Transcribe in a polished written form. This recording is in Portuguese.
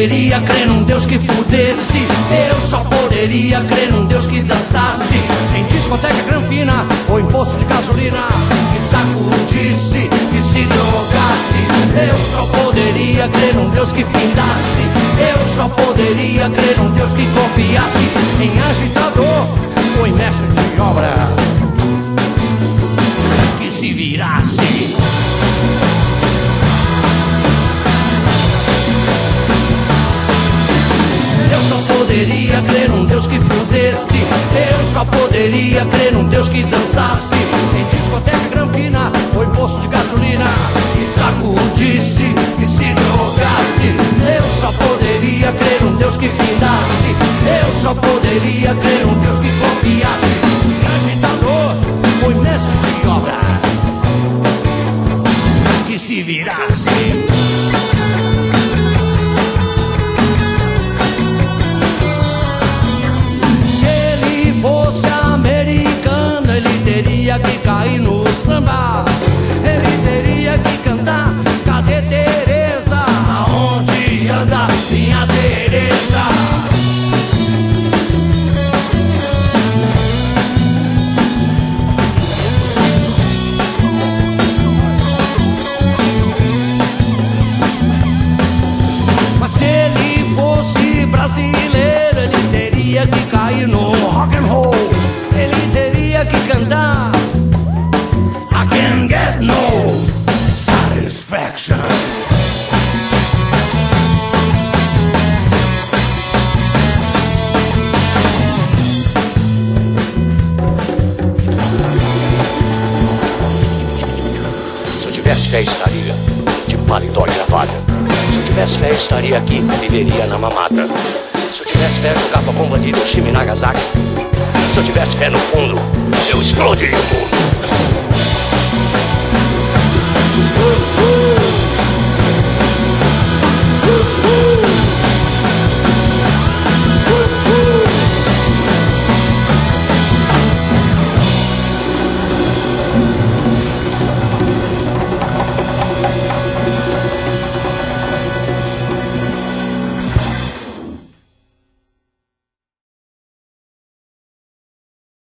poderia crer num Deus que fudesse. Eu só poderia crer num Deus que dançasse em discoteca granfina ou em posto de gasolina, que sacudisse, que se drogasse. Eu só poderia crer num Deus que findasse. Eu só poderia crer num Deus que confiasse em agitador ou em mestre de obra que se virasse. Eu só poderia crer num Deus que fudesse. Eu só poderia crer num Deus que dançasse em discoteca granfina ou em posto de gasolina, que sacudisse, que se drogasse. Eu só poderia crer num Deus que findasse. Eu só poderia crer num Deus que confiasse em agitador ou em mestre de obras que se virasse. Teria que cair no samba, ele teria que cantar. Cadê Teresa? Aonde anda minha Teresa? Mas se ele fosse brasileiro, ele teria que cair no rock and roll. Ele teria que cantar I can't get no satisfaction. Se eu tivesse fé, estaria de paletó e gravata. Se eu tivesse fé, estaria aqui, viveria na mamata. Se eu tivesse fé, jogava bomba de Hiroshima e Nagasaki. Se eu tivesse fé no fundo, eu explodiria o mundo.